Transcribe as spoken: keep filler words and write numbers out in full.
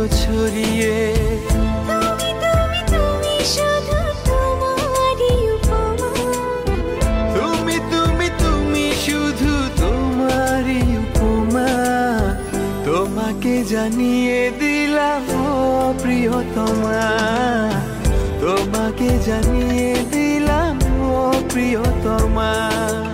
ছড়িয়ে। তুমি তুমি তুমি শুধু তোমারই উপমা, তুমি তুমি তুমি শুধু তোমারই উপমা। তোমাকে জানিয়ে দিলাম ও প্রিয়তমা, তোমাকে জানিয়ে দিলাম ও প্রিয়তমা।